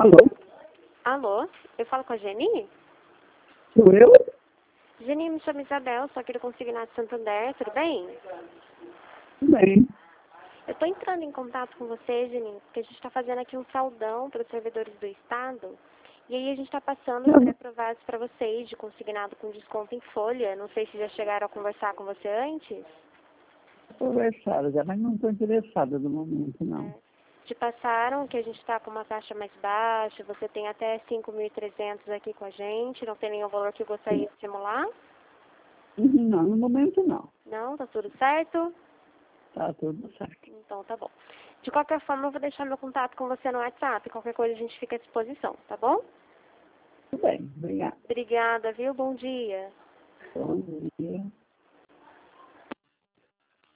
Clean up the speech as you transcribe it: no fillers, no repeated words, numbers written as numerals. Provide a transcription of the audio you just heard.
Alô? Alô, eu falo com a Geni? Sou eu? Geni, me chamo Isabel, sou aqui do Consignado Santander, tudo bem? Tudo bem. Eu estou entrando em contato com você, Geni, porque a gente está fazendo aqui um saldão para os servidores do Estado. E aí a gente está passando os pré-aprovados para vocês, de consignado com desconto em folha. Não sei se já chegaram a conversar com você antes. Estou interessada já, mas não estou interessada no momento, não. Te passaram que a gente está com uma taxa mais baixa, você tem até 5.300 aqui com a gente, não tem nenhum valor que eu gostaria de simular? Não, no momento não. Não, tá tudo certo? Tá tudo certo. Então tá bom. De qualquer forma, eu vou deixar meu contato com você no WhatsApp. Qualquer coisa a gente fica à disposição, tá bom? Tudo bem, obrigada. Obrigada, viu? Bom dia. Bom dia.